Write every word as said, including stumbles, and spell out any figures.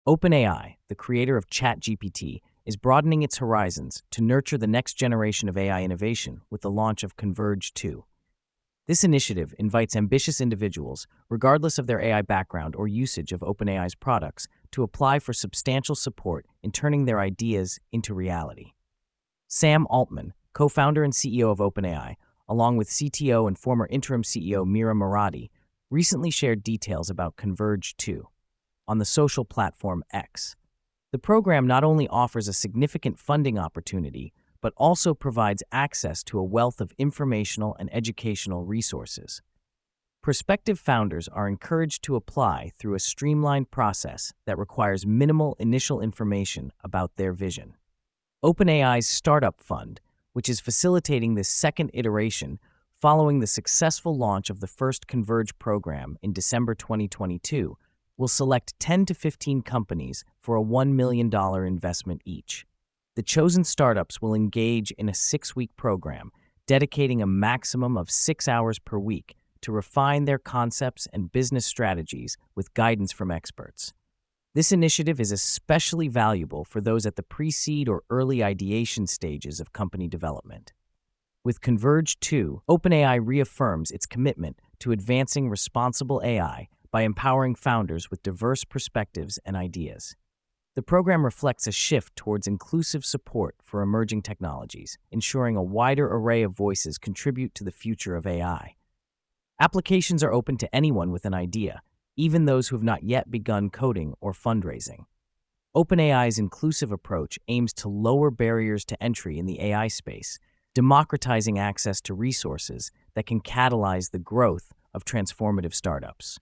OpenAI, the creator of ChatGPT, is broadening its horizons to nurture the next generation of A I innovation with the launch of Converge two. This initiative invites ambitious individuals, regardless of their A I background or usage of OpenAI's products, to apply for substantial support in turning their ideas into reality. Sam Altman, co-founder and C E O of OpenAI, along with C T O and former interim C E O Mira Murati, recently shared details about Converge two on the social platform X. The program not only offers a significant funding opportunity, but also provides access to a wealth of informational and educational resources. Prospective founders are encouraged to apply through a streamlined process that requires minimal initial information about their vision. OpenAI's Startup Fund, which is facilitating this second iteration following the successful launch of the first Converge program in December twenty twenty-two, will select ten to fifteen companies for a one million dollars investment each. The chosen startups will engage in a six-week program, dedicating a maximum of six hours per week to refine their concepts and business strategies with guidance from experts. This initiative is especially valuable for those at the pre-seed or early ideation stages of company development. With Converge two, OpenAI reaffirms its commitment to advancing responsible A I by empowering founders with diverse perspectives and ideas. The program reflects a shift towards inclusive support for emerging technologies, ensuring a wider array of voices contribute to the future of A I. Applications are open to anyone with an idea, even those who have not yet begun coding or fundraising. OpenAI's inclusive approach aims to lower barriers to entry in the A I space, democratizing access to resources that can catalyze the growth of transformative startups.